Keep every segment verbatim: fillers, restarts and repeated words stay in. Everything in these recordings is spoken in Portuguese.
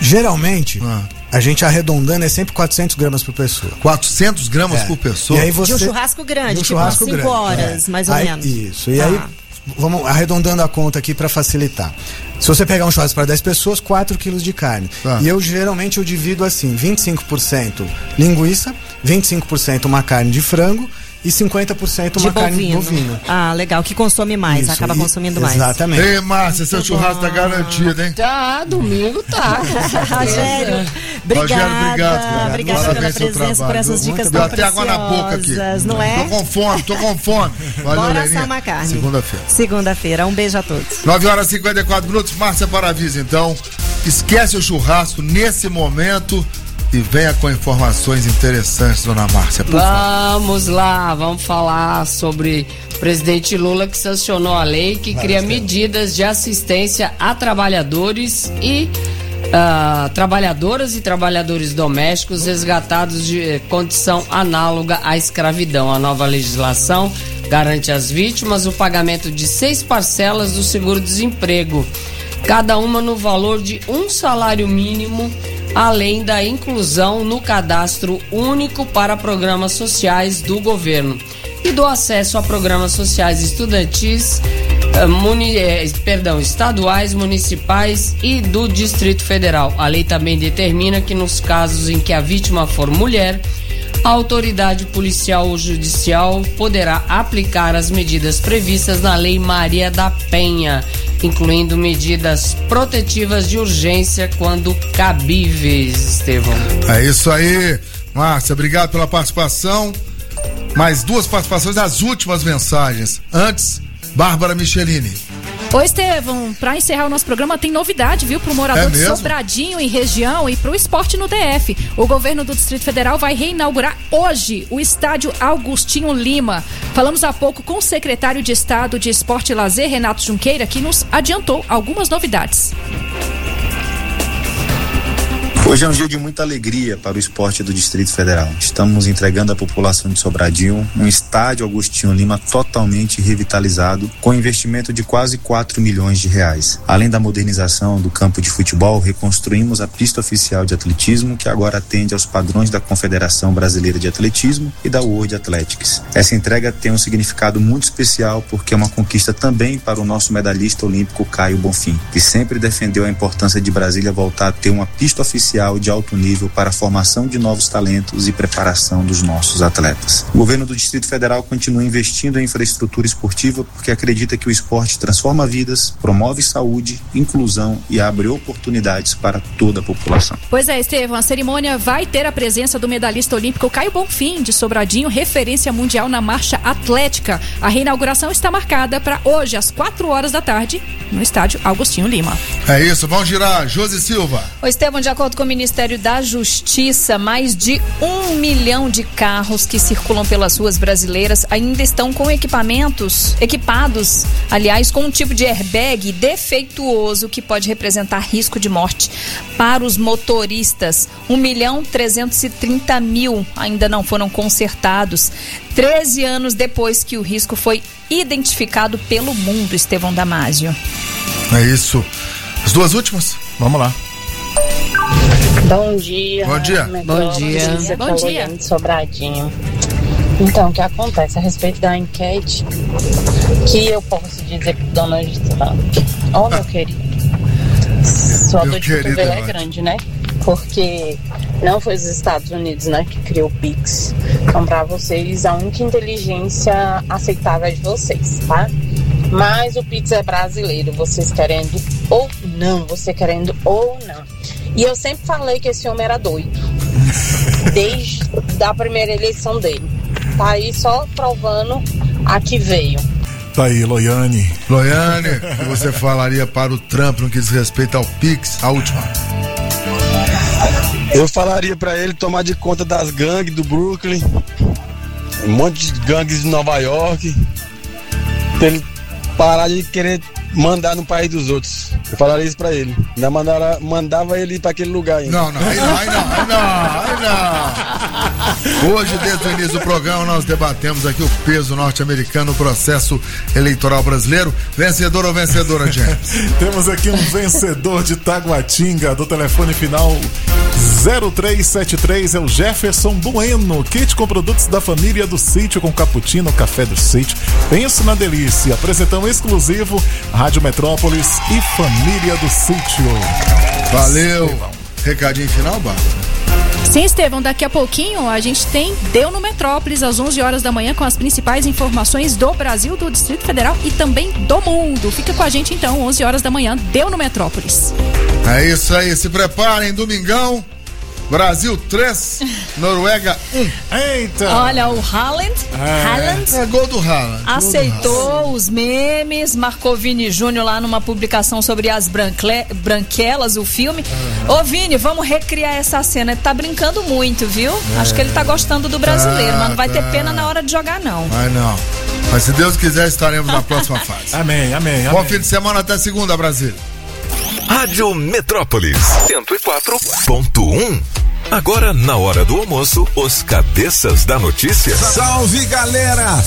Geralmente, Ah. a gente arredondando é sempre quatrocentos gramas por pessoa. quatrocentos gramas É. por pessoa? E aí você... De um churrasco grande, de um tipo churrasco cinco grande, horas, é. mais ou Aí- menos. Isso. E Tá. aí, vamos arredondando a conta aqui para facilitar. Se você pegar um churrasco para dez pessoas, quatro quilos de carne. Tá. E eu geralmente eu divido assim: vinte e cinco por cento linguiça, vinte e cinco por cento uma carne de frango e cinquenta por cento uma De carne bovino. bovina. Ah, legal, que consome mais, Isso, acaba e- consumindo mais. Exatamente. Ei, Márcia, seu churrasco tá garantido, hein? Tá, domingo tá. Rogério, obrigada. Rogério, obrigado, cara. Obrigada pela Parabéns pelo presença, por trabalho. essas Muito dicas Deu tão até água na boca aqui. preciosas, não Tô é? com fome, tô com fome. Valeu, Bora Leninha. assar uma carne. Segunda-feira. Segunda-feira, um beijo a todos. nove horas e cinquenta e quatro minutos, Márcia Paravisa, então. Esquece o churrasco nesse momento e venha com informações interessantes, dona Márcia, por favor. Vamos lá, vamos falar sobre o presidente Lula que sancionou a lei que cria medidas de assistência a trabalhadores e ah, trabalhadoras e trabalhadores domésticos resgatados de condição análoga à escravidão. A nova legislação garante às vítimas o pagamento de seis parcelas do seguro-desemprego, cada uma no valor de um salário mínimo, além da inclusão no cadastro único para programas sociais do governo e do acesso a programas sociais estudantis, eh, muni, eh, perdão, estaduais, municipais e do Distrito Federal. A lei também determina que nos casos em que a vítima for mulher, a autoridade policial ou judicial poderá aplicar as medidas previstas na Lei Maria da Penha, incluindo medidas protetivas de urgência quando cabíveis, Estevão. É isso aí, Márcia, obrigado pela participação. Mais duas participações das últimas mensagens. Antes, Bárbara Michelini. Ô Estevão, pra encerrar o nosso programa tem novidade, viu, pro morador É de mesmo? Sobradinho e região e pro esporte no D F. O governo do Distrito Federal vai reinaugurar hoje o estádio Augustinho Lima. Falamos há pouco com o secretário de Estado de Esporte e Lazer, Renato Junqueira, que nos adiantou algumas novidades. Hoje é um dia de muita alegria para o esporte do Distrito Federal. Estamos entregando à população de Sobradinho um estádio Augustinho Lima totalmente revitalizado, com investimento de quase quatro milhões de reais. Além da modernização do campo de futebol, reconstruímos a pista oficial de atletismo, que agora atende aos padrões da Confederação Brasileira de Atletismo e da World Athletics. Essa entrega tem um significado muito especial porque é uma conquista também para o nosso medalhista olímpico Caio Bonfim, que sempre defendeu a importância de Brasília voltar a ter uma pista oficial de alto nível para a formação de novos talentos e preparação dos nossos atletas. O governo do Distrito Federal continua investindo em infraestrutura esportiva porque acredita que o esporte transforma vidas, promove saúde, inclusão e abre oportunidades para toda a população. Pois é, Estevão, a cerimônia vai ter a presença do medalhista olímpico Caio Bonfim, de Sobradinho, referência mundial na marcha atlética. A reinauguração está marcada para hoje, às quatro horas da tarde, no estádio Augustinho Lima. É isso, vamos girar. Josi Silva. O Estevão, de acordo com o Ministério da Justiça, mais de um milhão de carros que circulam pelas ruas brasileiras ainda estão com equipamentos, equipados, aliás, com um tipo de airbag defeituoso que pode representar risco de morte para os motoristas. um milhão trezentos e trinta mil ainda não foram consertados, treze anos depois que o risco foi identificado pelo mundo, Estevão Damásio. É isso. As duas últimas? Vamos lá. Bom dia. Bom dia. Bom dia. Bom dia. De Sobradinho. Então, o que acontece a respeito da enquete que eu posso dizer pro Donald Trump? Ó, oh, meu querido, sua dor de cotovelo é grande, né? Porque não foi os Estados Unidos, né, que criou o Pix. Então, pra vocês, a única inteligência aceitável é de vocês, tá? Mas o Pix é brasileiro, vocês querendo ou não, você querendo ou não. E eu sempre falei que esse homem era doido, desde a primeira eleição dele. Tá aí só provando a que veio. Tá aí, Loiane. Loiane, o que você falaria para o Trump no que diz respeito ao Pix? A última. Eu falaria pra ele tomar de conta das gangues do Brooklyn, um monte de gangues de Nova York, pra ele parar de querer mandar no país dos outros. Eu falaria isso pra ele. Ainda mandara, mandava ele ir pra aquele lugar ainda. Não, não, aí não, aí não, aí não, aí não. Hoje, desde o início do programa, nós debatemos aqui o peso norte-americano no processo eleitoral brasileiro. Vencedor ou vencedora, James? Temos aqui um vencedor de Taguatinga, do telefone final zero três sete três, é o Jefferson Bueno. Kit com produtos da família do sítio, com cappuccino, café do sítio. Penso na delícia. Apresentão exclusivo, Rádio Metrópolis e Família do Sítio. Valeu. Recadinho final, Bárbara? Sim, Estevão, daqui a pouquinho a gente tem Deu no Metrópolis às onze horas da manhã com as principais informações do Brasil, do Distrito Federal e também do mundo. Fica com a gente então, onze horas da manhã, Deu no Metrópolis. É isso aí, se preparem, domingão. Brasil três, Noruega um. Eita! Olha, o Haaland, é. Haaland é gol do Haaland. aceitou Haaland. os memes, marcou Vini Júnior lá numa publicação sobre as brancle, branquelas, o filme. Uhum. Ô Vini, vamos recriar essa cena. Ele tá brincando muito, viu? É. Acho que ele tá gostando do brasileiro, tá, mas não vai tá. ter pena na hora de jogar, não. Vai não. Mas se Deus quiser, estaremos na próxima fase. Amém, amém, amém. Bom fim de semana, até segunda, Brasil. Rádio Metrópolis cento e quatro ponto um. Agora, na hora do almoço, os cabeças da notícia. Salve, galera!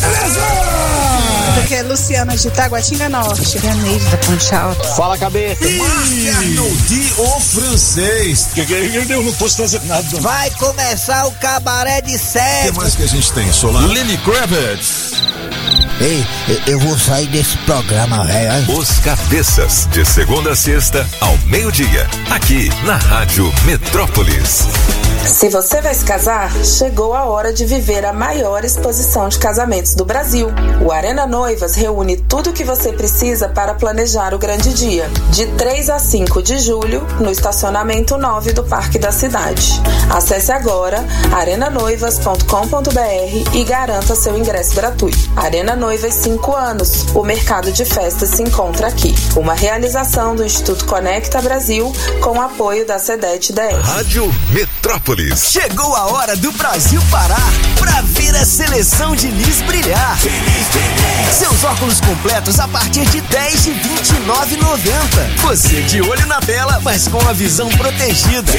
Aqui é Luciana de Taguatinga Norte. Janeiro da Ponte Alta. Fala, cabeça. Marciano de O Francês. Que, que, que, eu não posso fazer nada. Vai começar o cabaré de sete. O que mais que a gente tem, Solar? Lenny Kravitz. Ei, eu vou sair desse programa, velho. Os cabeças, de segunda a sexta, ao meio-dia, aqui na Rádio Metrópolis. Se você vai se casar, chegou a hora de viver a maior exposição de casamentos do Brasil. O Arena Noivas reúne tudo o que você precisa para planejar o grande dia. De três a cinco de julho, no estacionamento nove do Parque da Cidade. Acesse agora arena noivas ponto com ponto b r e garanta seu ingresso gratuito. Arena Noivas cinco anos. O mercado de festas se encontra aqui. Uma realização do Instituto Conecta Brasil com o apoio da SEDET D S. Rádio Metrópolis. Chegou a hora do Brasil parar pra ver a seleção de Lis brilhar. Seus óculos completos a partir de dez de vinte e nove reais e noventa centavos. Você de olho na tela, mas com a visão protegida.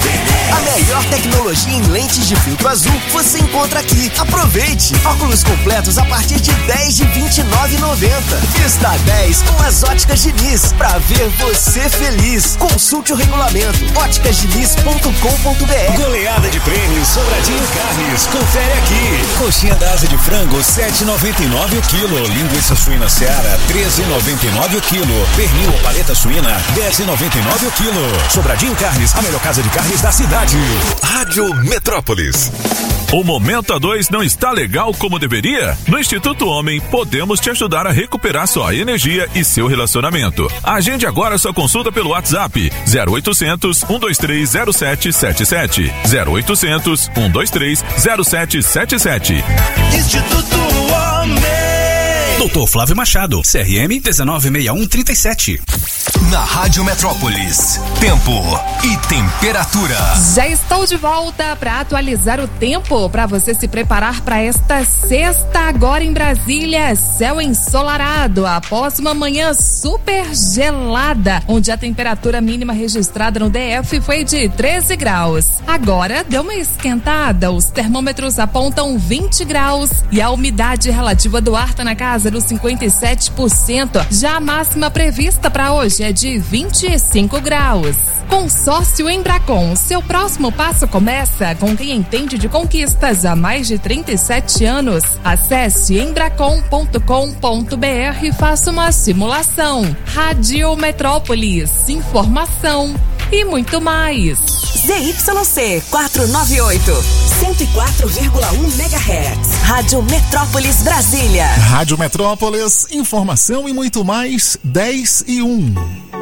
A melhor tecnologia em lentes de filtro azul você encontra aqui. Aproveite! Óculos completos a partir de dez de vinte e nove reais e noventa centavos. Está dez com as óticas de Lis pra ver você feliz. Consulte o regulamento óticas de lis ponto com ponto b r. Goleada de prêmios Sobradinho Carnes. Confere aqui. Coxinha da asa de frango sete reais e noventa e nove centavos o quilo. Linguiça suína Seara treze reais e noventa e nove centavos o quilo. Pernil ou paleta suína dez reais e noventa e nove centavos o quilo. Sobradinho Carnes, a melhor casa de carnes da cidade. Rádio Metrópolis. O Momento A dois não está legal como deveria? No Instituto Homem, podemos te ajudar a recuperar sua energia e seu relacionamento. Agende agora sua consulta pelo WhatsApp zero oitocentos, um dois três zero sete sete sete. zero oitocentos, um dois três zero sete sete sete. Instituto Homem. Doutor Flávio Machado, C R M dezenove sessenta e um trinta e sete. Na Rádio Metrópolis, tempo e temperatura. Já estou de volta para atualizar o tempo, para você se preparar para esta sexta agora em Brasília. Céu ensolarado após uma manhã super gelada, onde a temperatura mínima registrada no D F foi de treze graus. Agora deu uma esquentada, os termômetros apontam vinte graus e a umidade relativa do ar está na casa dos cinquenta e sete por cento. Já a máxima prevista para hoje é de vinte e cinco graus. Consórcio Embracon, seu próximo passo começa com quem entende de conquistas há mais de trinta e sete anos. Acesse embracon ponto com ponto b r e faça uma simulação. Rádio Metrópolis, informação e muito mais. Z Y C quatrocentos e noventa e oito, cento e quatro vírgula um megahertz. Rádio Metrópolis Brasília. Rádio Metrópolis, informação e muito mais, dez e um.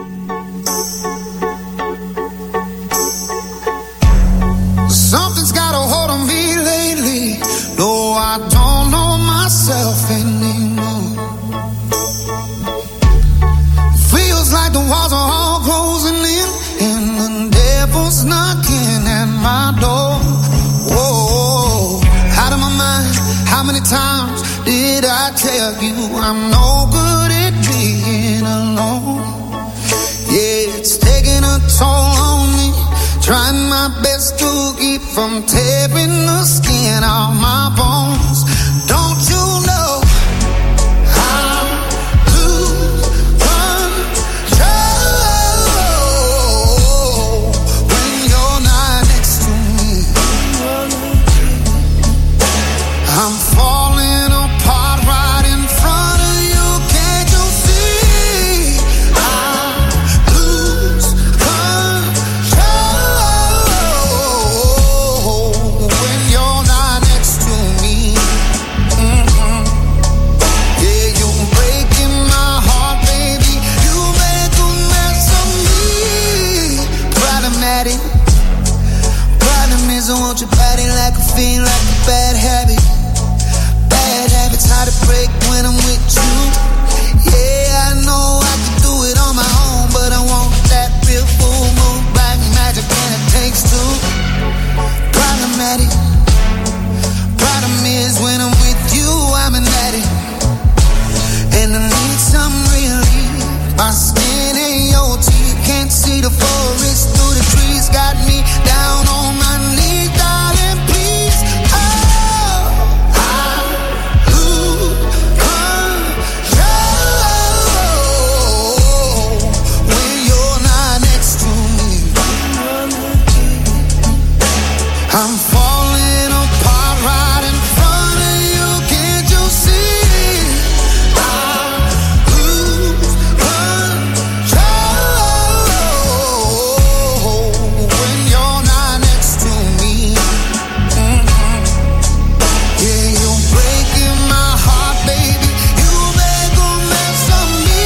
Something's got a hold on me lately. No, I don't know myself anymore. Feels like the walls are all closing in, and the devil's knocking at my door. Whoa, out of my mind. How many times did I tell you I'm no good at being alone? Yeah, it's taking a toll on me, trying my my best to keep from tearing the skin off my bones. Don't you know I lose control when you're not next to me? I'm falling apart right in front of you. Can't you see? I lose control when you're not next to me. Mm-hmm. Yeah, you're breaking my heart, baby. You make a mess of me. Problematic. Problem is I want your body like a fiend, like a bad habit. Bad habits hard to break when I'm with you. Yeah, I know I can do it on my own, but I want that real full moon, black magic, and it takes two. Problematic. Problem is when I'm with you, I'm an addict, and I need some relief. My skin and your teeth can't see the forest through the trees. Got me down on my knees, darling, please. Oh, I lose control when you're not next to me. I'm falling apart right in front of you. Can't you see? I lose control when you're not next to me. Mm-hmm. Yeah, you're breaking my heart, baby. You make a mess of me.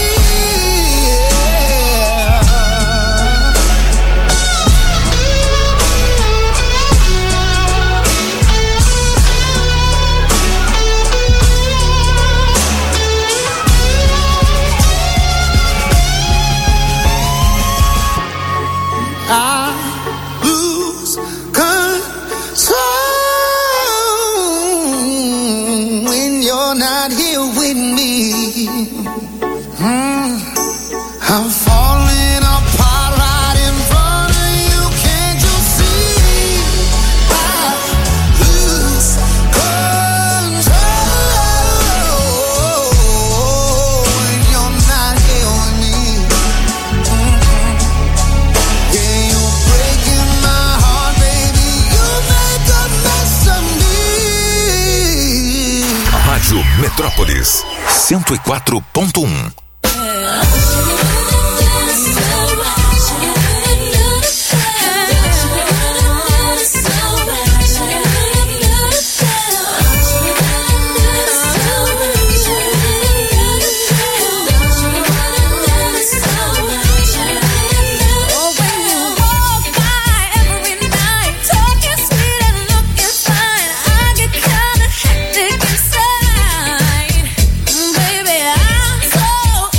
I lose control when you're not here with me. Mm. I'm falling apart right in front of you. Can't you see? I lose control when you're not here with me. Mm-hmm. Yeah, you're breaking my heart, baby. You make a mess of me. Rádio Metrópolis cento e quatro ponto um. Baby, I'm so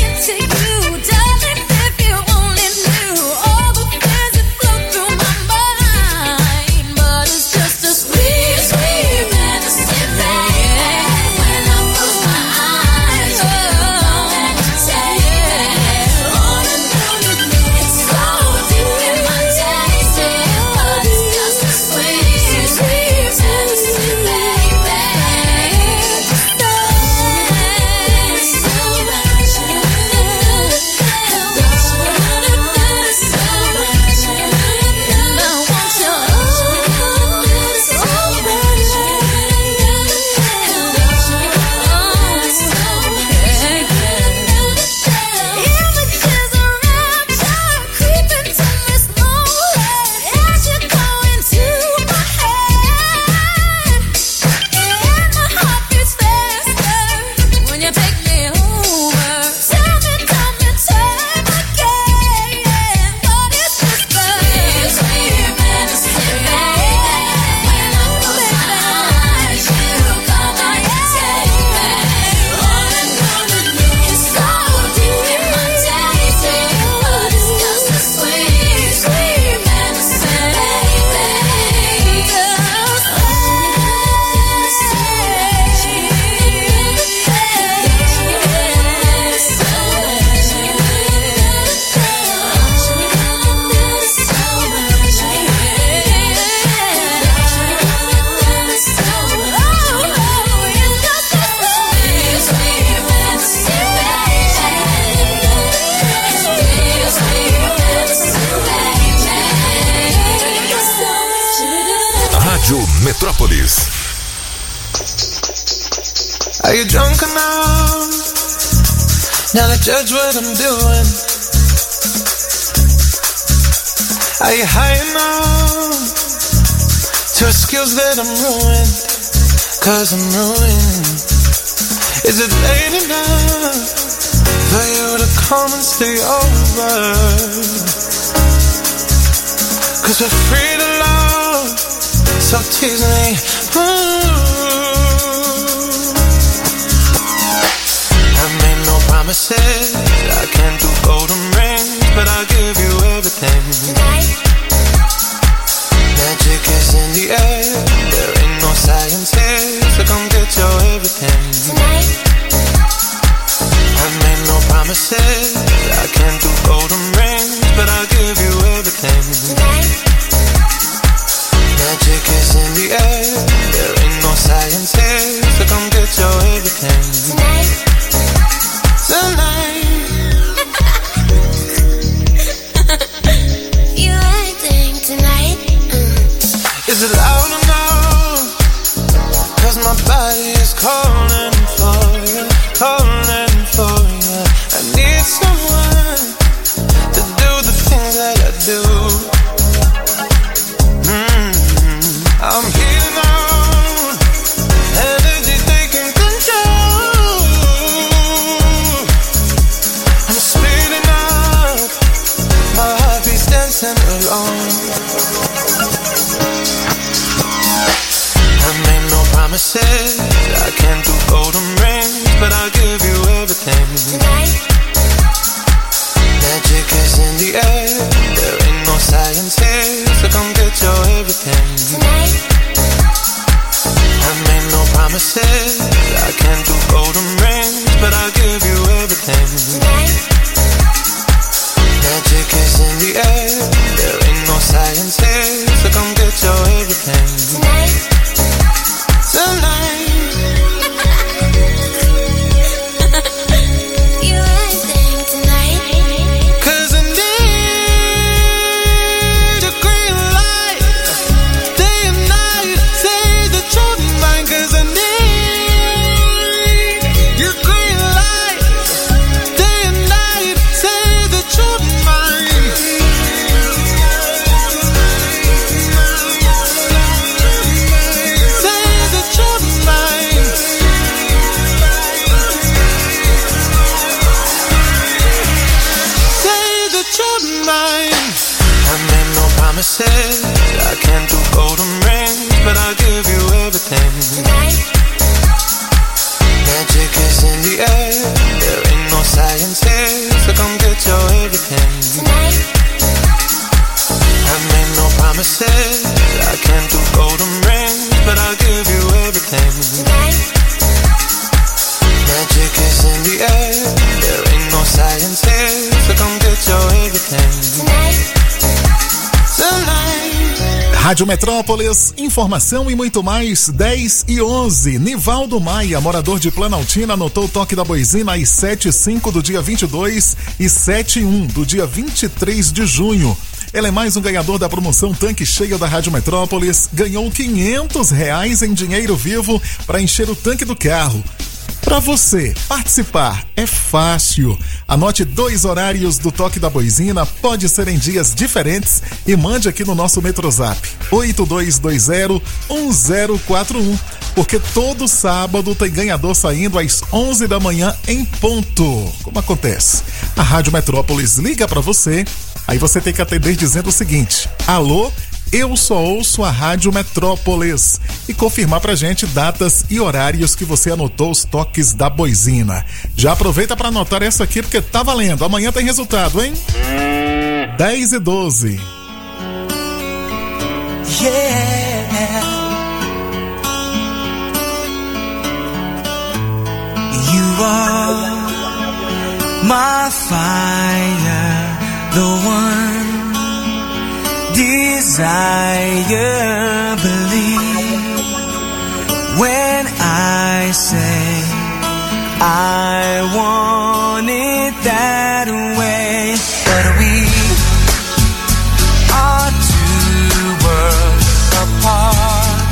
Rádio Metrópolis. Are you drunk enough now to judge what I'm doing? Are you high enough to excuse that I'm ruined? Cause I'm ruined. Is it late enough for you to come and stay over? Cause we're free to love, so tease me. Ooh. I made no promises, I can't do golden rings, but I'll give you everything. Tonight. Magic is in the air, there ain't no science here, so come get your everything. Tonight. I made no promises, I can't do golden rings, but I'll give you everything. Tonight. Magic is in the air, there ain't no science here, so come get your everything. Tonight. Tonight. You acting tonight. Mm. Is it loud enough? Cause my body is calling for you, calling for you. I need someone to do the things that I do. Mm-hmm. I'm healing on energy taking control. I'm speeding up, my heartbeat's dancing alone. I made no promises, I can't do golden rings, but I'll give you everything. Tonight. Magic is in the air, there ain't no science here, so come get your everything. Tonight. I made no promises, I can't do golden rings, but I'll give you everything. Tonight. Magic is in the air, there ain't no science here, so come get your everything. Tonight. Tonight. You acting tonight. Cause I need your green light, day and night, say that you're mine. Cause I need your green light, day and night, say that you're mine. Say that you're mine. Say that you're mine. I made no promises, I can't do golden rings, but I'll give you everything. Tonight. Magic is in the air, there ain't no science here, so come get your everything. Tonight. I made no promises, I can't do golden rings, but I'll give you everything. Tonight. Magic is in the air, there ain't no science here, so come get your everything. Tonight. Tonight. Rádio Metrópolis, informação e muito mais, dez e onze. Nivaldo Maia, morador de Planaltina, anotou o toque da boizina às sete e cinco do dia vinte e dois e sete e um do dia vinte e três de junho. Ele é mais um ganhador da promoção Tanque Cheio da Rádio Metrópolis. Ganhou quinhentos reais em dinheiro vivo para encher o tanque do carro. Para você participar é fácil. Anote dois horários do toque da boizina, pode ser em dias diferentes, e mande aqui no nosso Metrozap oito dois dois zero um zero quatro um, porque todo sábado tem ganhador saindo às onze da manhã em ponto. Como acontece? A Rádio Metrópolis liga para você, aí você tem que atender dizendo o seguinte: alô, eu só ouço a Rádio Metrópolis, e confirmar pra gente datas e horários que você anotou os toques da boizina. Já aproveita pra anotar essa aqui, porque tá valendo. Amanhã tem resultado, hein? dez e doze. Yeah. You are my fire, the one desire, believe when I say I want it that way. But we are two worlds apart,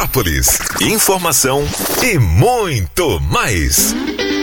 Metrópolis. Informação e muito mais.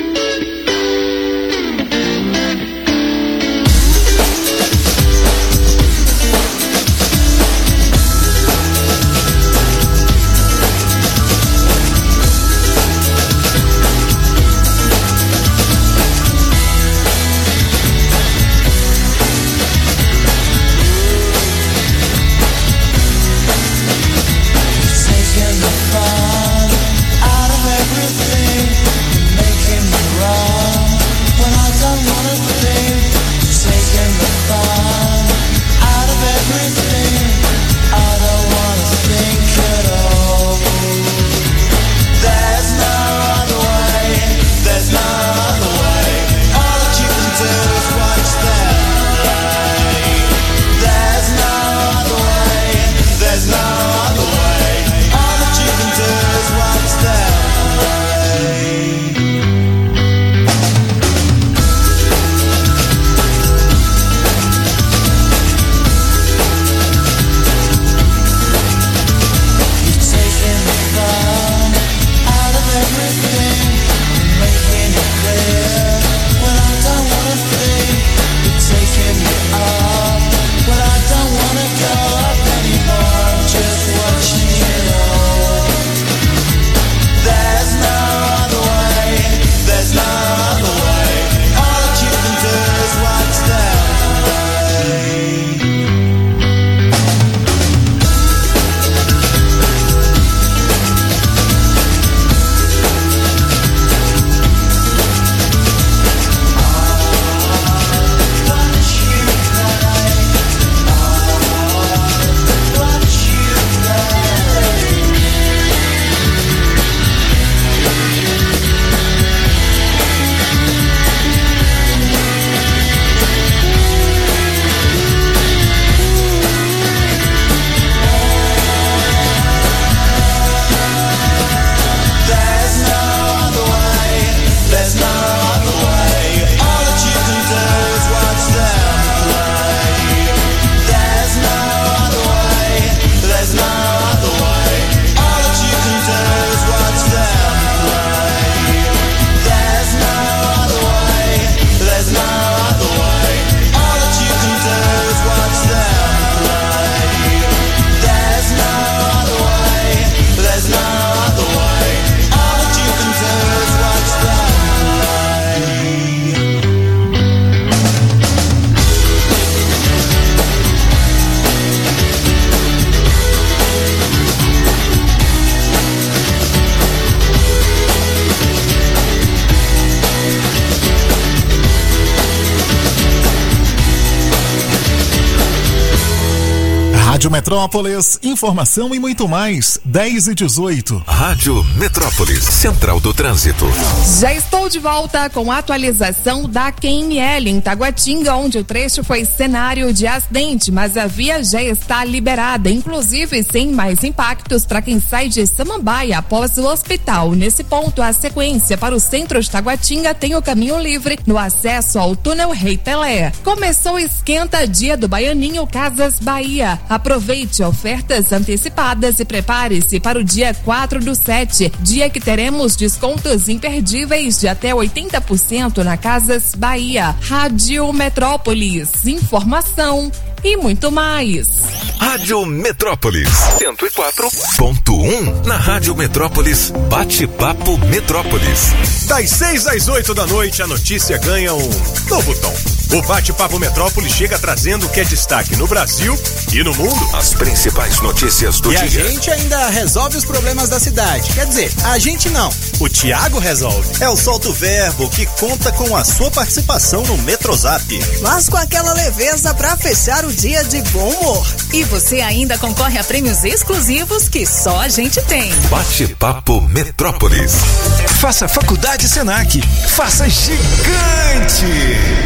Rádio Metrópolis, informação e muito mais. dez e dezoito. Rádio Metrópolis, Central do Trânsito. Já estou de volta com a atualização da Q M L em Taguatinga, onde o trecho foi cenário de acidente, mas a via já está liberada, inclusive sem mais impactos para quem sai de Samambaia após o hospital. Nesse ponto, a sequência para o centro de Taguatinga tem o caminho livre no acesso ao túnel Rei Pelé. Começou o Esquenta Dia do Baianinho Casas Bahia. Aproveite ofertas antecipadas e prepare-se para o dia quatro do sete, dia que teremos descontos imperdíveis de até oitenta por cento na Casas Bahia. Rádio Metrópolis, informação e muito mais. Rádio Metrópolis, cento e quatro ponto um. Na Rádio Metrópolis, Bate-Papo Metrópolis. Das seis às oito da noite, a notícia ganha um novo tom. O Bate-Papo Metrópolis chega trazendo o que é destaque no Brasil e no mundo. As principais notícias do e dia. E a gente ainda resolve os problemas da cidade. Quer dizer, a gente não. O Thiago resolve. É o Solto Verbo que conta com a sua participação no Metrozap. Mas com aquela leveza pra fechar o dia de bom humor. E você ainda concorre a prêmios exclusivos que só a gente tem. Bate-Papo Metrópolis. Faça Faculdade Senac. Faça gigante.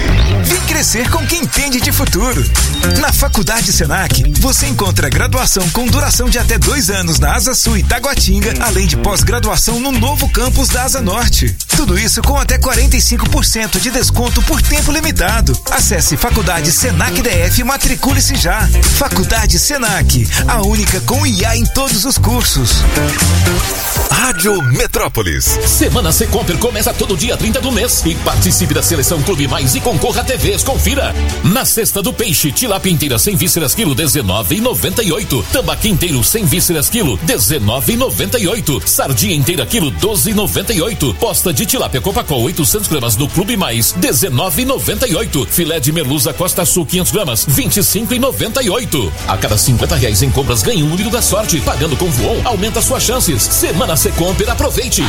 Vem crescer com quem entende de futuro. Na Faculdade Senac, você encontra graduação com duração de até dois anos na Asa Sul e Taguatinga, além de pós-graduação no novo campus da Asa Norte. Tudo isso com até quarenta e cinco por cento de desconto por tempo limitado. Acesse Faculdade Senac D F e matricule-se já. Faculdade Senac, a única com I A em todos os cursos. Rádio Metrópolis. Semana Secomper começa todo dia trinta do mês e participe da Seleção Clube Mais e concorra a T Vs. Confira. Na cesta do peixe, tilápia inteira sem vísceras quilo dezenove e noventa e oito. Tambaqui inteiro sem vísceras quilo dezenove e noventa e oito. Sardinha inteira quilo doze e noventa e oito. Posta de tilápia Copacol oitocentos gramas do Clube Mais dezenove e noventa e oito. Filé de merluza Costa Sul quinhentos gramas vinte e cinco e noventa e oito. A cada cinquenta reais em compras ganhe um litro da sorte. Pagando com Voon aumenta suas chances. Semana Secomper, aproveite.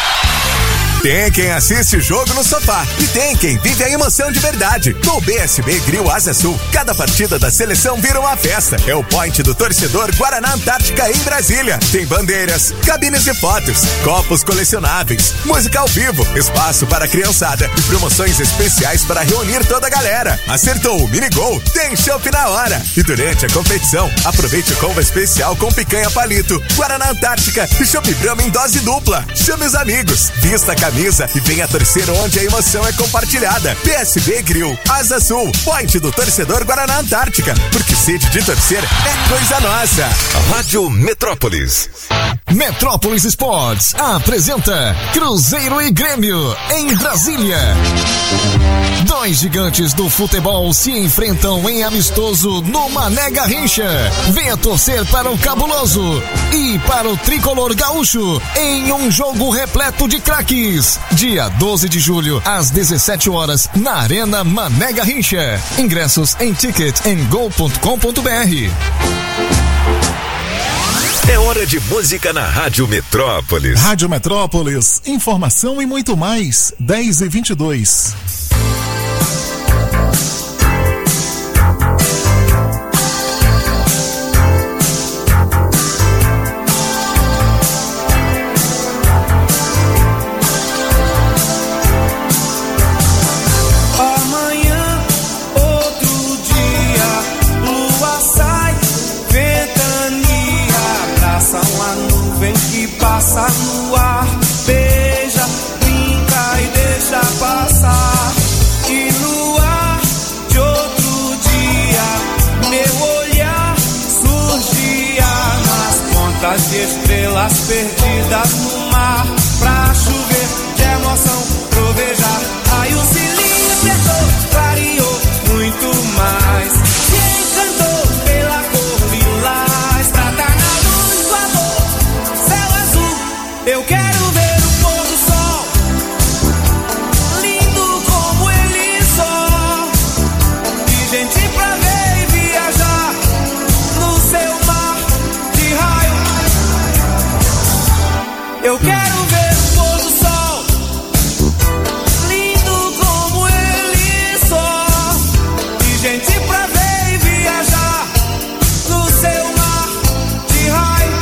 Tem quem assiste o jogo no sofá e tem quem vive a emoção de verdade. No B S B Grill Asa Sul, cada partida da seleção vira uma festa. É o point do torcedor Guaraná Antártica em Brasília. Tem bandeiras, cabines de fotos, copos colecionáveis, música ao vivo, espaço para a criançada e promoções especiais para reunir toda a galera. Acertou o mini gol, tem chopp na hora. E durante a competição, aproveite o combo especial com picanha palito, Guaraná Antártica e chopp Brahma em dose dupla. Chame os amigos, vista a camisa e venha torcer onde a emoção é compartilhada. P S B Grill, Asa Sul, point do torcedor Guaraná Antártica, porque sede de torcer é coisa nossa. Rádio Metrópolis. Metrópolis Sports apresenta Cruzeiro e Grêmio em Brasília. Dois gigantes do futebol se enfrentam em amistoso no Mané Garrincha. Venha torcer para o Cabuloso e para o Tricolor Gaúcho em um jogo repleto de craques. Dia doze de julho, às dezessete horas, na Arena Mané Garrincha. Ingressos em ticket and go ponto com ponto br. É hora de música na Rádio Metrópolis. Rádio Metrópolis, informação e muito mais. dez e vinte e dois. Passa no ar, beija, brinca e deixa passar. E no ar de outro dia, meu olhar surgia nas pontas de estrelas perdidas no mar. Pra chover de emoção, trovejar, raio se libertou, clareou muito mais. Se encantou pela cor lilás, prata na luz do amor, céu azul. Eu quero ver o pôr do sol, lindo como ele só. E gente pra ver e viajar no seu mar de raio. Eu quero ver o pôr do sol, lindo como ele só. E gente pra ver e viajar no seu mar de raio.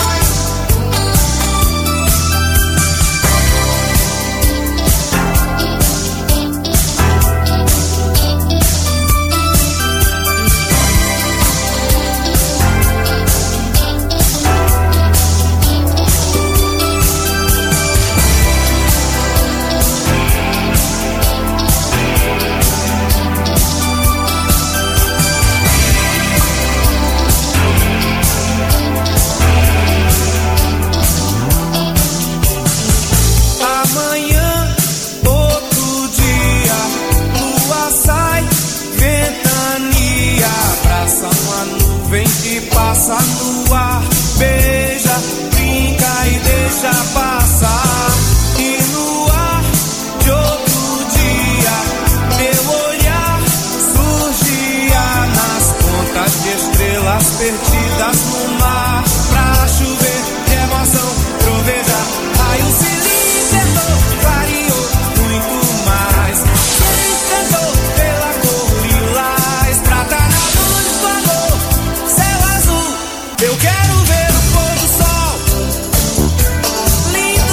Amanhã, outro dia, lua sai, ventania, abraça uma nuvem que passa no ar, beija, brinca e deixa passar. E no ar de outro dia, meu olhar surgia nas pontas de estrelas perdidas no mar. Pra chover de emoção, trovejar, raio se libertou, clareou muito mais. Se encantou pela cor lilás, prata na luz do amor, céu azul. Eu quero ver o pôr do sol, lindo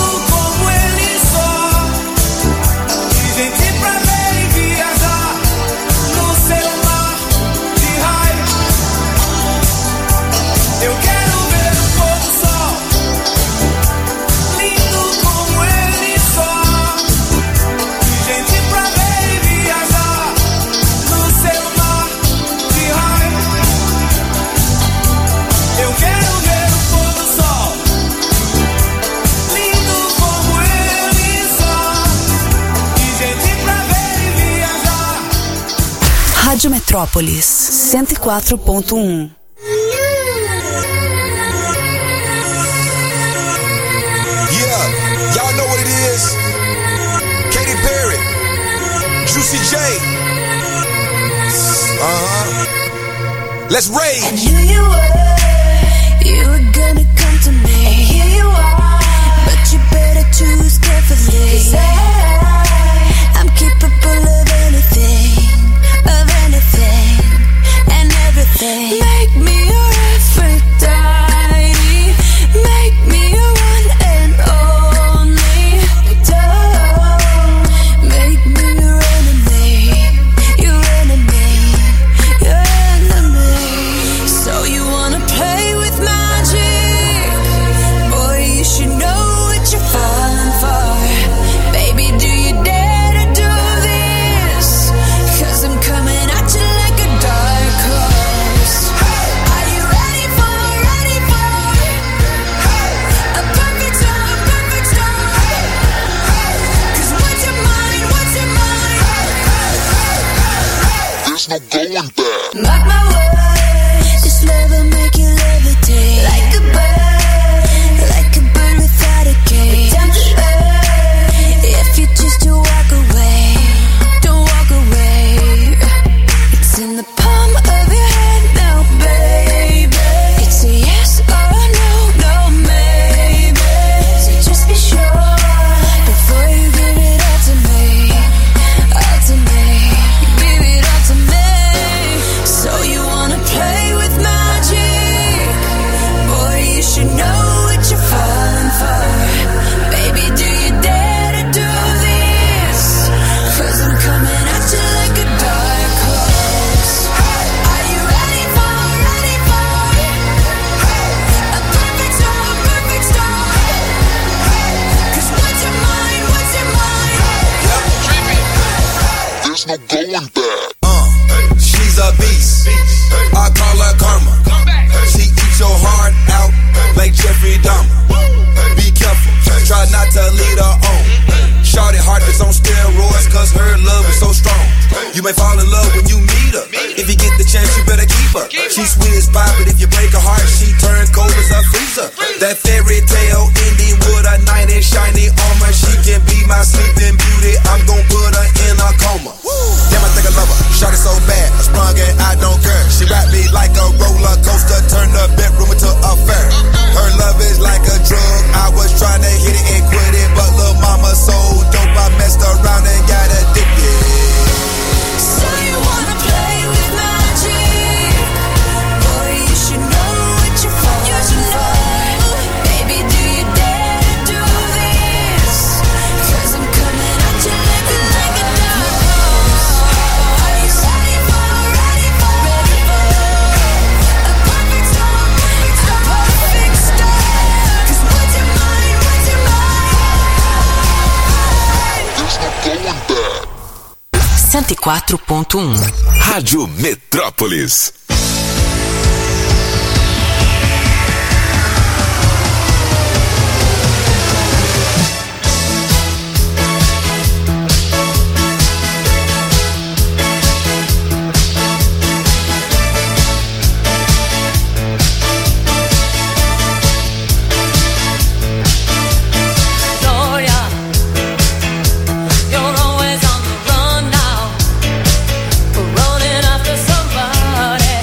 Rádio Metrópolis, cento e quatro ponto um. Yeah, y'all know what it is. Katy Perry, Juicy J. Uh-huh. Let's rage. I knew you were, you were gonna come to me. And here you are, but you better choose carefully. 'Cause I, I'm capable of anything, of anything, and everything. Make me your Aphrodite, make me your one and only. Don't make me your enemy, your enemy, your enemy. So you wanna play with magic? Boy, you should know what you're falling for. Baby, do you dare to do this? 'Cause I'm coming at you like a dark horse. Are you ready for, ready for a perfect storm, perfect storm? 'Cause what's your mind, what's your mind? There's no going back. Mark my words, this love will make you levitate like a bird, like a bird without a cage. Down to earth, if you choose to walk away, don't walk away. It's in the palm of your hand now, baby. It's a yes or a no, no maybe. So just be sure before you give it all to me, all to me. Give it all to me. So you wanna play with magic? Boy, you should know what you're falling for. Baby, do you dare to do this? 'Cause I'm coming at you like a dark horse. Are you ready for, ready for a perfect storm, perfect storm? 'Cause what's your mind, what's your mind? There's no going back. Uh, she's a beast. I call her karma. She eats your heart out like Jeffrey Dahmer. Be careful, try not to lead her on. Shorty heart is on steroids 'cause her love is so strong. You may fall in love when you meet her. If you get the chance, you better keep her. She's sweet as pie, but if you break her heart, she turns cold as a freezer. That fairy tale ending with a knight in shiny armor. She can be my sleeping beauty. I'm gon' put her in a coma. Damn, I think I love her. Shot it so bad, I sprung and I don't care. She wrapped me like a roller coaster, turned the bedroom into a fair. Her love is like a drug. I was trying to hit it and quit it, but lil' mama so dope, I messed around and got addicted. So you wanna play with magic? Boy, you should know what you're falling for. Baby, do you dare to do this? 'Cause I'm coming at you like a, like a dark horse. Are you ready for, ready for, ready for a perfect storm, a perfect storm? 'Cause what's your mind, what's your mind? There's no going back. cento e quatro ponto um. Rádio Metrópolis. Gloria, you're always on the run now, running after somebody.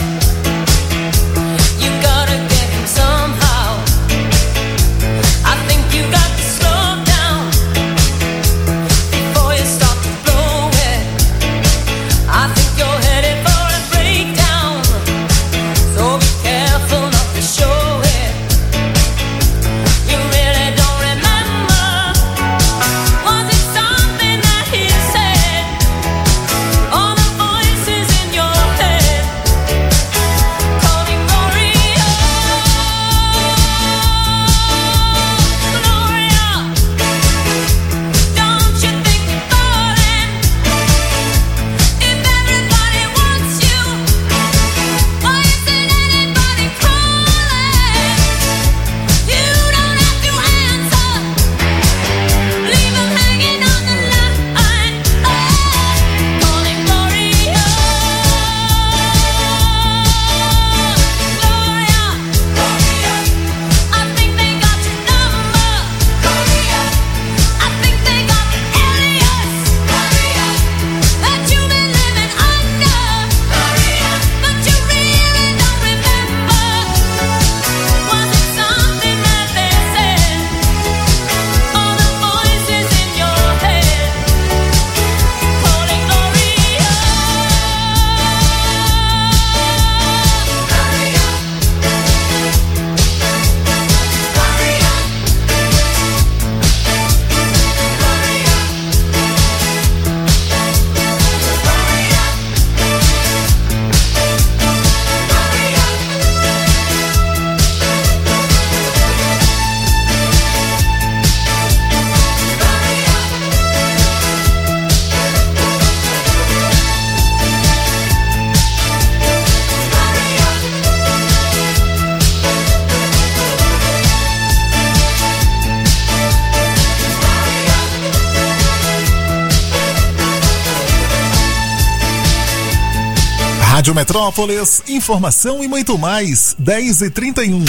Rádio Metrópolis, informação e muito mais, dez e trinta e um.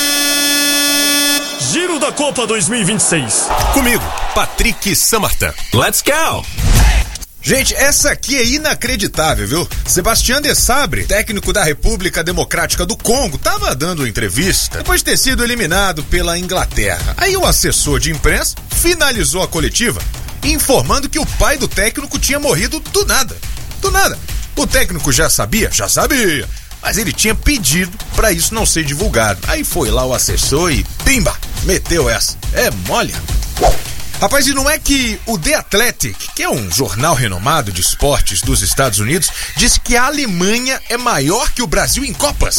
Giro da Copa dois mil e vinte e seis. Comigo, Patrick Samartan. Let's go! Gente, essa aqui é inacreditável, viu? Sebastião de Sabre, técnico da República Democrática do Congo, tava dando entrevista depois de ter sido eliminado pela Inglaterra. Aí o assessor de imprensa finalizou a coletiva informando que o pai do técnico tinha morrido do nada. Do nada. O técnico já sabia? Já sabia. Mas ele tinha pedido pra isso não ser divulgado. Aí foi lá o assessor e pimba, meteu essa. É mole. Rapaz, e não é que o The Athletic, que é um jornal renomado de esportes dos Estados Unidos, disse que a Alemanha é maior que o Brasil em Copas?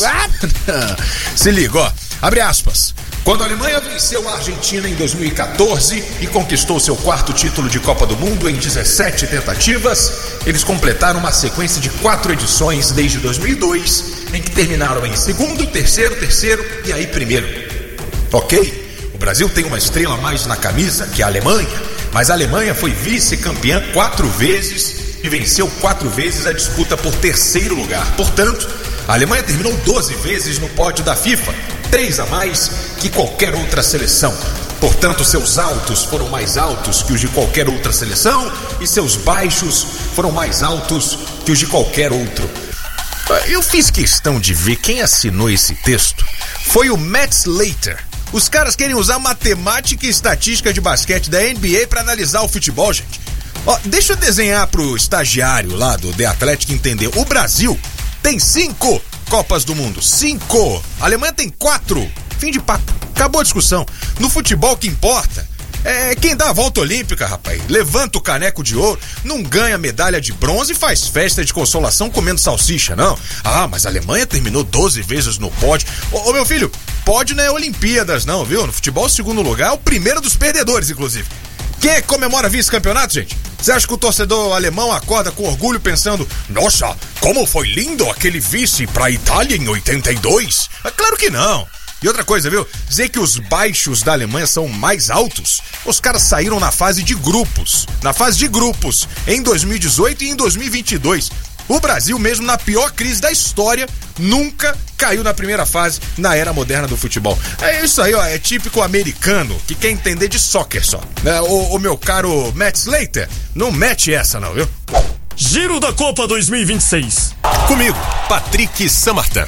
Se liga, ó. Abre aspas. Quando a Alemanha venceu a Argentina em dois mil e quatorze e conquistou seu quarto título de Copa do Mundo em dezessete tentativas, eles completaram uma sequência de quatro edições desde dois mil e dois, em que terminaram em segundo, terceiro, terceiro e aí primeiro. Ok? O Brasil tem uma estrela a mais na camisa que a Alemanha, mas a Alemanha foi vice-campeã quatro vezes e venceu quatro vezes a disputa por terceiro lugar. Portanto, a Alemanha terminou doze vezes no pódio da FIFA, três a mais que qualquer outra seleção. Portanto, seus altos foram mais altos que os de qualquer outra seleção e seus baixos foram mais altos que os de qualquer outro. Eu fiz questão de ver quem assinou esse texto. Foi o Matt Slater. Os caras querem usar matemática e estatística de basquete da N B A para analisar o futebol, gente. Ó, deixa eu desenhar pro estagiário lá do The Athletic entender. O Brasil tem cinco Copas do Mundo. Cinco. A Alemanha tem quatro. Fim de papo. Acabou a discussão. No futebol, o que importa é quem dá a volta olímpica, rapaz. Levanta o caneco de ouro, não ganha medalha de bronze e faz festa de consolação comendo salsicha, não. Ah, mas a Alemanha terminou doze vezes no pódio. Ô, ô meu filho, pódio não é Olimpíadas, não, viu? No futebol, o segundo lugar é o primeiro dos perdedores, inclusive. Quem é que comemora vice-campeonato, gente? Você acha que o torcedor alemão acorda com orgulho pensando: nossa, como foi lindo aquele vice pra Itália em oitenta e dois? É claro que não. E outra coisa, viu? Dizer que os baixos da Alemanha são mais altos, os caras saíram na fase de grupos. Na fase de grupos, em dois mil e dezoito e em dois mil e vinte e dois. O Brasil, mesmo na pior crise da história, nunca caiu na primeira fase na era moderna do futebol. É isso aí, ó, é típico americano que quer entender de soccer só. É, o, o meu caro Matt Slater, não mete essa não, viu? Giro da Copa dois mil e vinte e seis. Comigo, Patrick Samartan.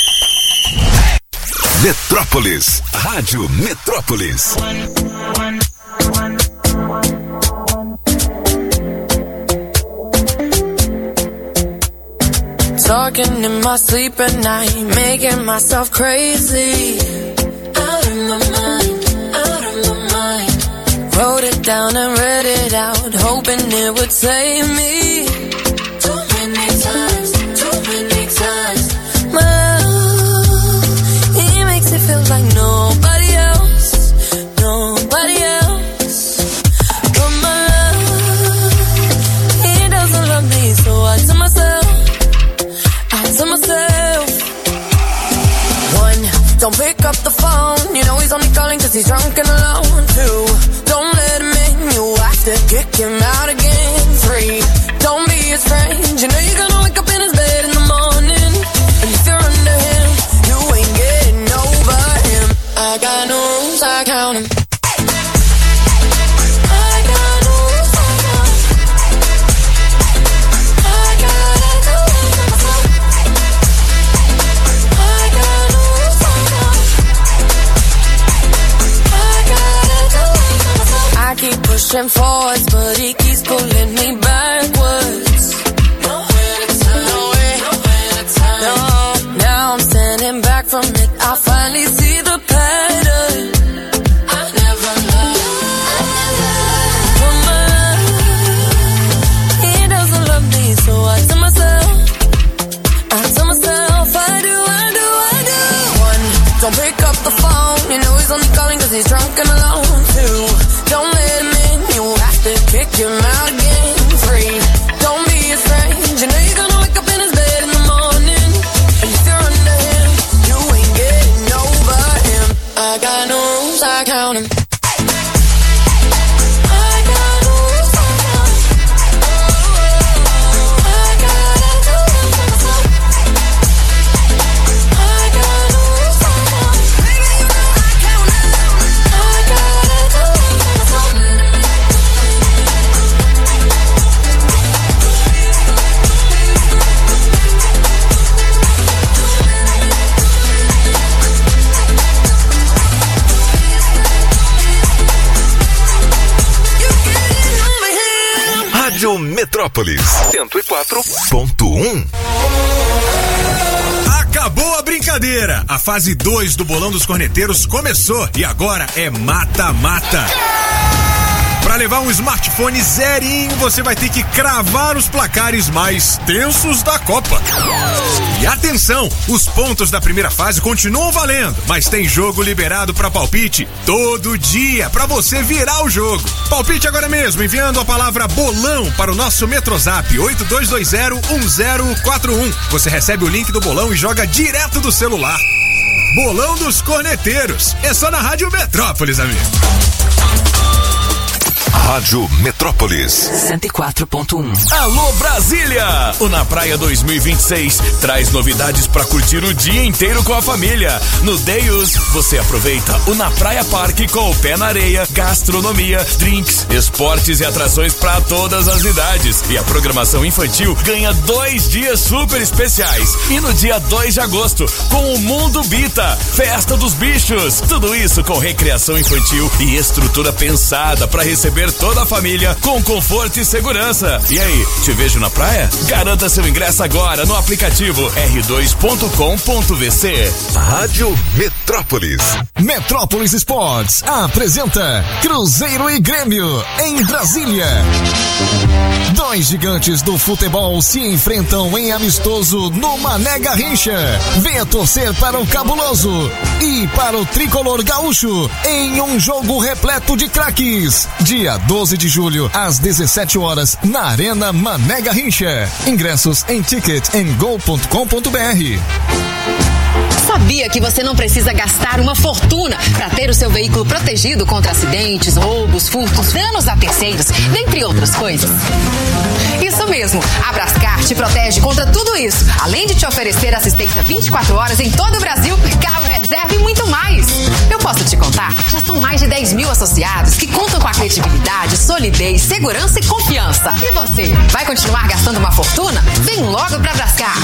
Metrópolis, Rádio Metrópolis. Talking in my sleep at night, making myself crazy. Out of my mind, out of my mind. Wrote it down and read it out, hoping it would save me. Too many times, too many times. My love, he makes it feel like nobody else, nobody else. But my love, he doesn't love me, so I tell myself, to myself. One, don't pick up the phone, you know he's only calling cause he's drunk and alone. Two, don't let him in, you have to kick him out again. Three, don't be his friend, you know you're gonna wake up in his bed in the morning. And if you're under him, you ain't getting over him. I got no rules, I count him. I keep pushing forwards, but he keeps pulling me backwards. Nowhere to turn, nowhere, nowhere to turn. No, now I'm standing back from it. I finally see the pattern. I never loved, I never loved. But my, he doesn't love me, so I tell myself, I tell myself, I do, I do, I do. One, don't pick up the phone, you know he's only calling cause he's drunk and alone. Two, don't let him in, you have to kick him out again. Three, don't be his friend, you know you're gonna wake up in his bed in the morning. And if you're under him, you ain't getting over him. I got no rules, I count him. I Rádio Metrópolis cento e quatro ponto um. Acabou a brincadeira. A fase dois do Bolão dos Corneteiros começou e agora é mata-mata. Para levar um smartphone zerinho, você vai ter que cravar os placares mais tensos da Copa. E atenção, os pontos da primeira fase continuam valendo, mas tem jogo liberado para palpite todo dia, para você virar o jogo. Palpite agora mesmo, enviando a palavra bolão para o nosso Metrozap oito dois dois zero um zero quatro um. Você recebe o link do bolão e joga direto do celular. Bolão dos Corneteiros. É só na Rádio Metrópolis, amigo. Rádio Metrópolis cento e quatro ponto um. Alô Brasília! O Na Praia dois mil e vinte e seis traz novidades para curtir o dia inteiro com a família. No Deus, você aproveita o Na Praia Parque com o pé na areia, gastronomia, drinks, esportes e atrações para todas as idades. E a programação infantil ganha dois dias super especiais. E no dia dois de agosto, com o Mundo Bita, Festa dos Bichos. Tudo isso com recreação infantil e estrutura pensada para receber toda a família com conforto e segurança. E aí, te vejo na praia? Garanta seu ingresso agora no aplicativo r dois ponto com ponto v c. Rádio Metrópolis. Metrópolis Esportes apresenta Cruzeiro e Grêmio em Brasília. Dois gigantes do futebol se enfrentam em amistoso no Mané Garrincha. Venha torcer para o Cabuloso e para o Tricolor Gaúcho em um jogo repleto de craques. Dia doze de julho, às dezessete horas, na Arena Mané Garrincha. Ingressos em ticket and go ponto com ponto b r. Sabia que você não precisa gastar uma fortuna para ter o seu veículo protegido contra acidentes, roubos, furtos, danos a terceiros, dentre outras coisas? Isso mesmo, a Brascar te protege contra tudo isso, além de te oferecer assistência vinte e quatro horas em todo o Brasil, carro reserva e muito mais. Eu posso te contar, já são mais de dez mil associados que contam com a credibilidade, solidez, segurança e confiança. E você, vai continuar gastando uma fortuna? Vem logo pra Brascar.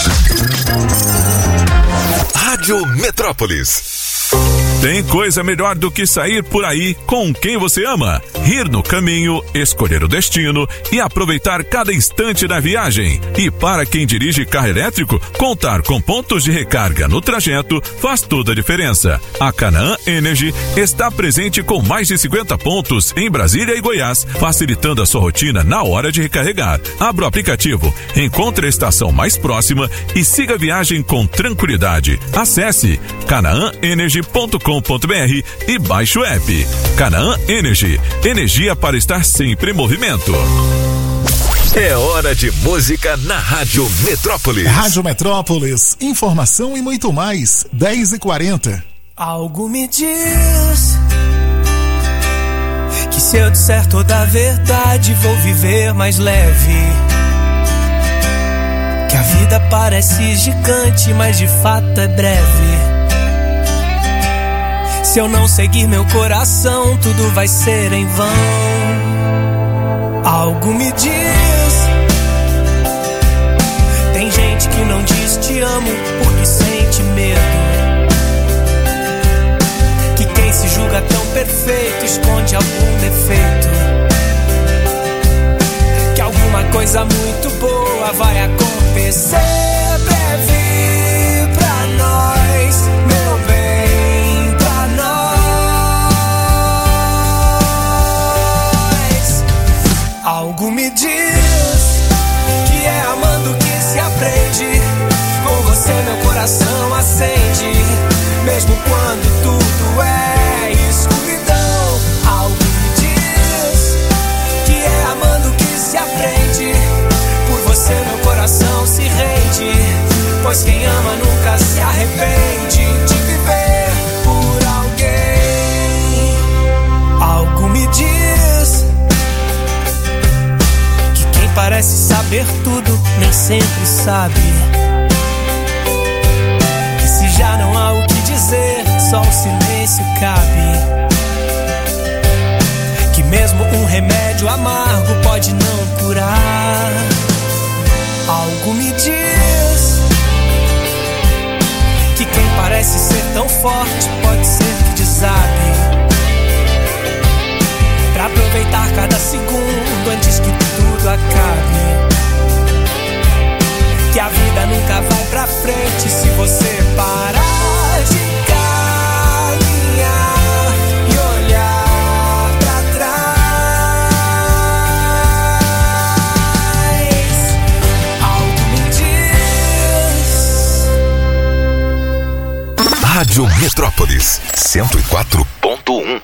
Rádio Metrópolis. Tem coisa melhor do que sair por aí com quem você ama, rir no caminho, escolher o destino e aproveitar cada instante da viagem. E para quem dirige carro elétrico, contar com pontos de recarga no trajeto faz toda a diferença. A Canaã Energy está presente com mais de cinquenta pontos em Brasília e Goiás, facilitando a sua rotina na hora de recarregar. Abra o aplicativo, encontre a estação mais próxima e siga a viagem com tranquilidade. Acesse canaã energy ponto com ponto b r e baixe o app. Canaã Energy, energia para estar sempre em movimento. É hora de música na Rádio Metrópolis. Rádio Metrópolis, informação e muito mais. dez e quarenta. Algo me diz que se eu disser toda a verdade vou viver mais leve. Que a vida parece gigante, mas de fato é breve. Se eu não seguir meu coração, tudo vai ser em vão. Algo me diz, tem gente que não diz te amo porque sente medo. Que quem se julga tão perfeito esconde algum defeito. Que alguma coisa muito boa vai acontecer breve pra nós, meu bem, pra nós. Algo me diz que é amando que se aprende. Com você meu coração acende, mesmo quando tudo é escuridão. Algo me diz que é amando que se aprende. Por você meu coração se rende, pois quem ama nunca se arrepende de viver por alguém. Algo me diz que quem parece saber tudo nem sempre sabe. Que se já não há o que dizer, só o silêncio cabe. Que mesmo um remédio amargo pode não curar. Algo me diz que quem parece ser tão forte pode ser que desabe. Pra aproveitar cada segundo antes que tudo Rádio Metrópolis cento e quatro ponto um.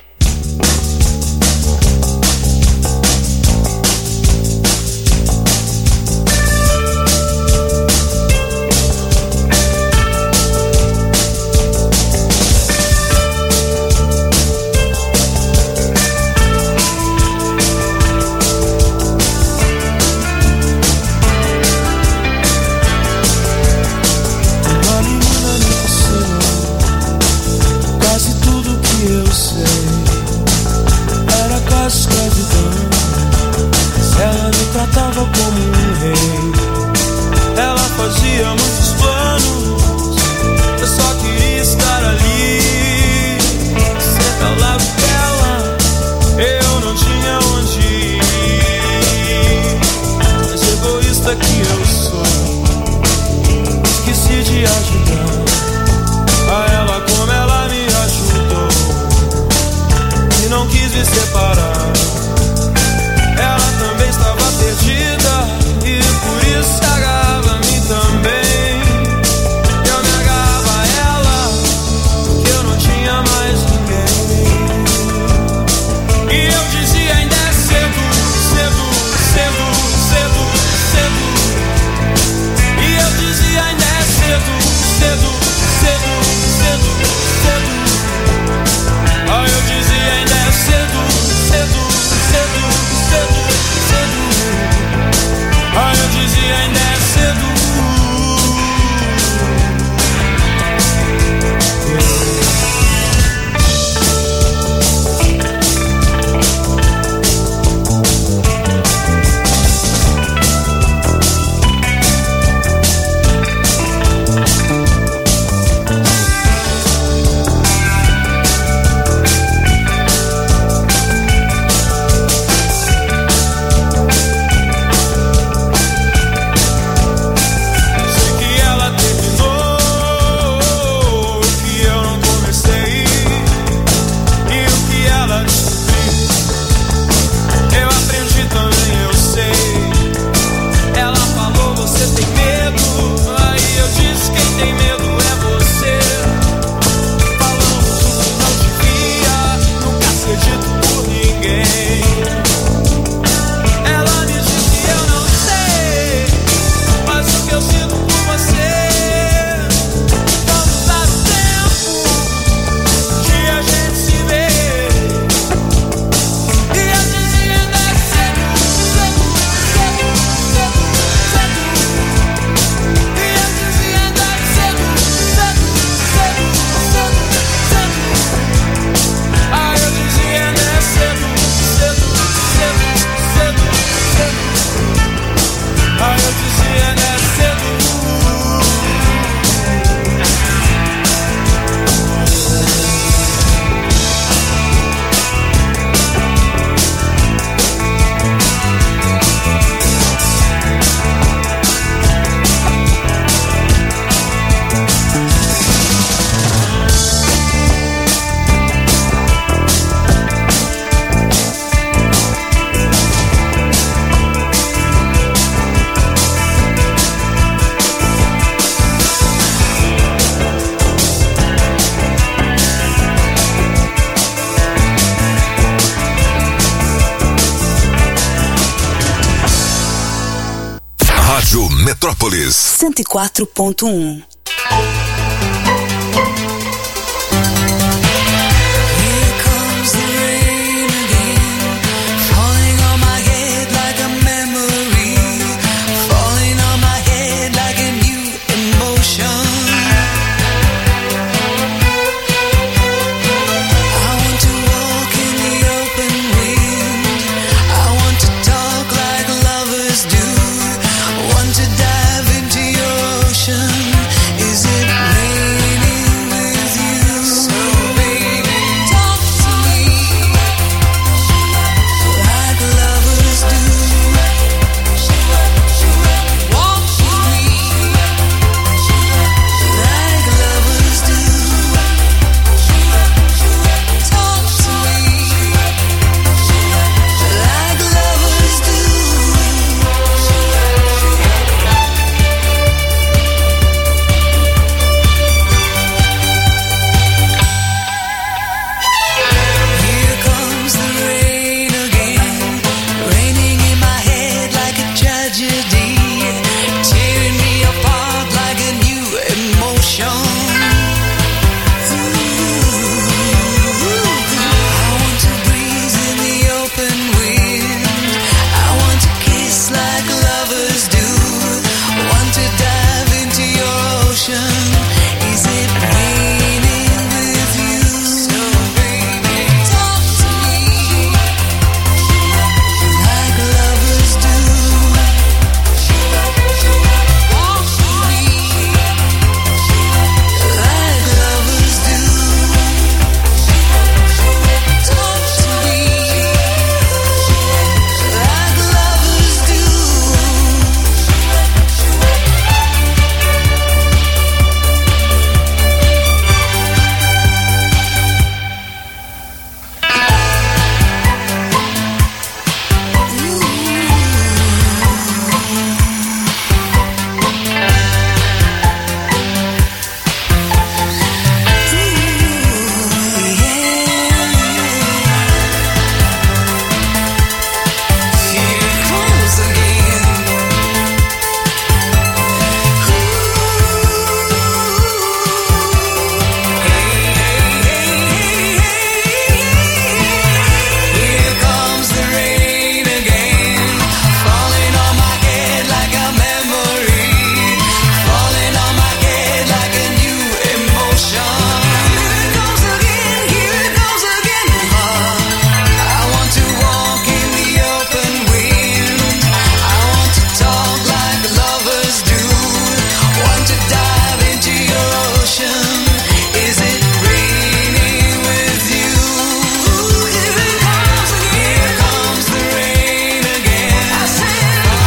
Metrópolis cento e quatro ponto um. Is it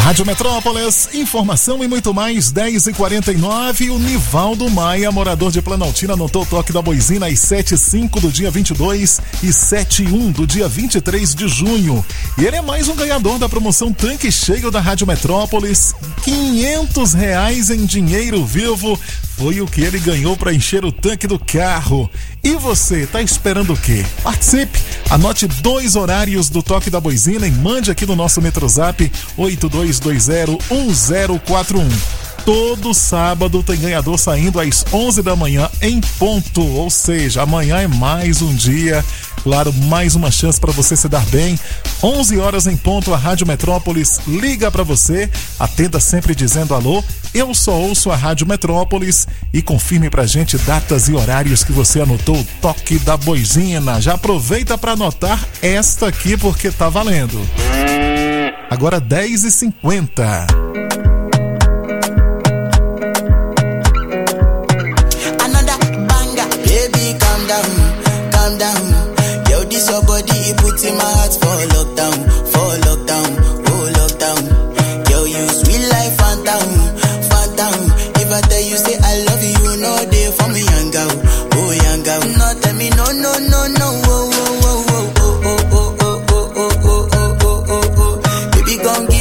Rádio Metrópolis, informação e muito mais, dez e quarenta e nove. O Nivaldo Maia, morador de Planaltina, anotou o toque da Boisina às sete e cinco do dia vinte e dois e sete e um do dia vinte e três de junho. E ele é mais um ganhador da promoção Tanque Cheio da Rádio Metrópolis. quinhentos reais em dinheiro vivo foi o que ele ganhou para encher o tanque do carro. E você, tá esperando o quê? Participe! Anote dois horários do Toque da Boisina e mande aqui no nosso Metrozap oito dois dois zero um zero quatro um. Todo sábado tem ganhador saindo às onze da manhã em ponto, ou seja, amanhã é mais um dia, claro, mais uma chance para você se dar bem. onze horas em ponto, a Rádio Metrópolis liga para você, atenda sempre dizendo alô, eu só ouço a Rádio Metrópolis, e confirme pra gente datas e horários que você anotou o Toque da Boisina. Já aproveita para anotar esta aqui porque tá valendo. Agora dez e cinquenta. Calm down, yo, this your body, it puts in my heart for lockdown, for lockdown, oh lockdown. Yo, you sweet life, phantom, phantom. If I tell you say I love you, you know they for me, young girl, oh young girl. No, tell me no, no, no, no, oh, oh, oh, oh, oh, oh, oh, oh, oh, oh, oh, oh, oh, oh. Baby, gon' give